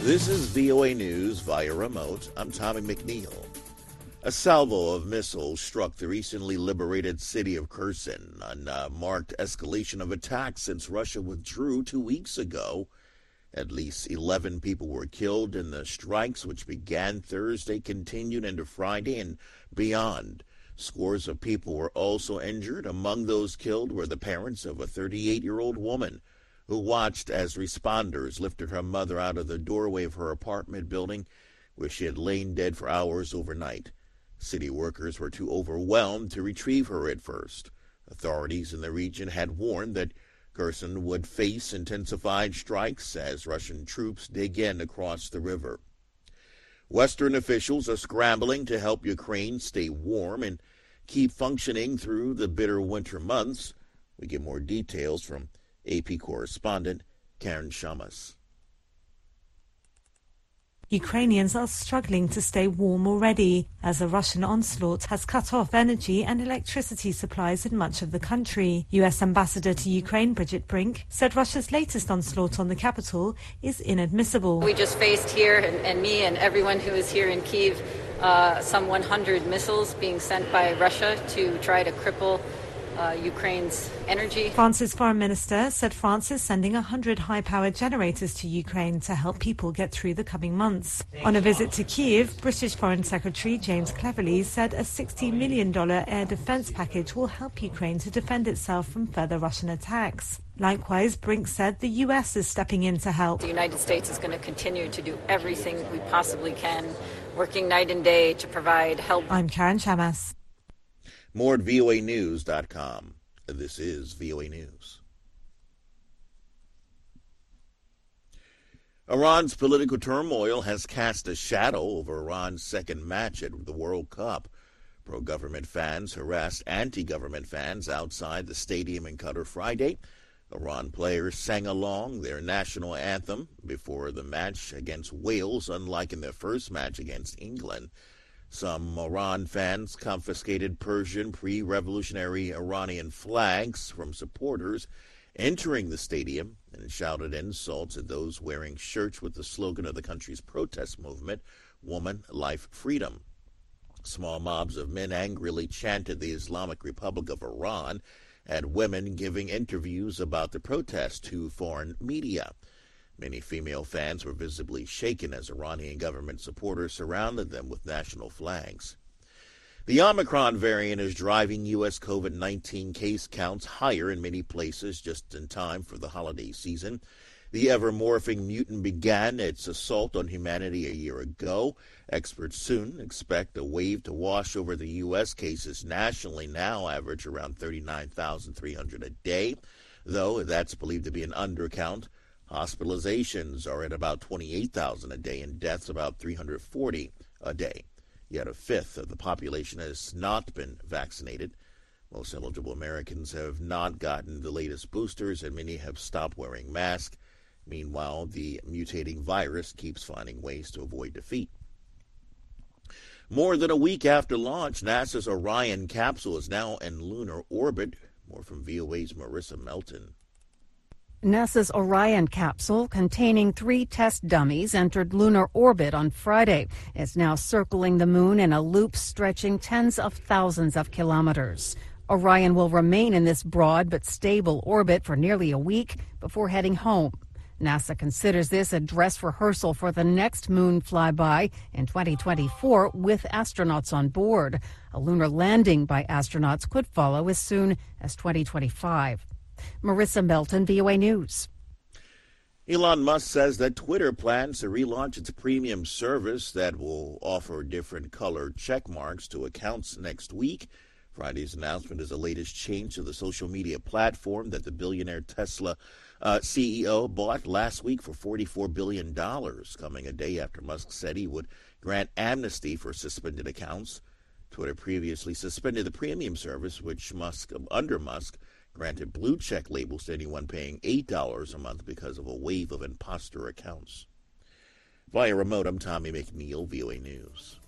This is VOA News via remote. I'm Tommy McNeil. A salvo of missiles struck the recently liberated city of Kherson, a marked escalation of attacks since Russia withdrew 2 weeks ago. At least 11 people were killed in the strikes, which began Thursday, continued into Friday and beyond. Scores of people were also injured. Among those killed were the parents of a 38-year-old woman who watched as responders lifted her mother out of the doorway of her apartment building where she had lain dead for hours overnight. City workers were too overwhelmed to retrieve her at first. Authorities in the region had warned that Kherson would face intensified strikes as Russian troops dig in across the river. Western officials are scrambling to help Ukraine stay warm and keep functioning through the bitter winter months. We get more details from AP correspondent Karen Shamas. Ukrainians are struggling to stay warm already as a Russian onslaught has cut off energy and electricity supplies in much of the country. U.S. Ambassador to Ukraine Bridget Brink said Russia's latest onslaught on the capital is inadmissible. We just faced here, and me and everyone who is here in Kyiv, some 100 missiles being sent by Russia to try to cripple Ukraine's energy. France's foreign minister said France is sending 100 high-powered generators to Ukraine to help people get through the coming months. On a visit to Kyiv, British Foreign Secretary James Cleverly said a $60 million air defense package will help Ukraine to defend itself from further Russian attacks. Likewise, Brink said the U.S. is stepping in to help. The United States is going to continue to do everything we possibly can, working night and day to provide help. I'm Karen Shamas. More at voanews.com. This is VOA News. Iran's political turmoil has cast a shadow over Iran's second match at the World Cup. Pro-government fans harassed anti-government fans outside the stadium in Qatar Friday. Iran players sang along their national anthem before the match against Wales, unlike in their first match against England. Some Iran fans confiscated Persian pre-revolutionary Iranian flags from supporters entering the stadium and shouted insults at those wearing shirts with the slogan of the country's protest movement, Woman, Life, Freedom. Small mobs of men angrily chanted the Islamic Republic of Iran at women giving interviews about the protest to foreign media. Many female fans were visibly shaken as Iranian government supporters surrounded them with national flags. The Omicron variant is driving U.S. COVID-19 case counts higher in many places just in time for the holiday season. The ever-morphing mutant began its assault on humanity a year ago. Experts soon expect a wave to wash over the U.S. Cases nationally now average around 39,300 a day, though that's believed to be an undercount. Hospitalizations are at about 28,000 a day and deaths about 340 a day. Yet a fifth of the population has not been vaccinated. Most eligible Americans have not gotten the latest boosters, and many have stopped wearing masks. Meanwhile, the mutating virus keeps finding ways to avoid defeat. More than a week after launch, NASA's Orion capsule is now in lunar orbit. More from VOA's Marissa Melton. NASA's Orion capsule, containing 3 test dummies, entered lunar orbit on Friday. It's now circling the moon in a loop stretching tens of thousands of kilometers. Orion will remain in this broad but stable orbit for nearly a week before heading home. NASA considers this a dress rehearsal for the next moon flyby in 2024 with astronauts on board. A lunar landing by astronauts could follow as soon as 2025. Marissa Melton, VOA News. Elon Musk says that Twitter plans to relaunch its premium service that will offer different colored check marks to accounts next week. Friday's announcement is the latest change to the social media platform that the billionaire Tesla CEO bought last week for $44 billion, coming a day after Musk said he would grant amnesty for suspended accounts. Twitter previously suspended the premium service, which under Musk, granted blue check labels to anyone paying $8 a month because of a wave of imposter accounts. Via remote, I'm Tommy McNeil, VOA News.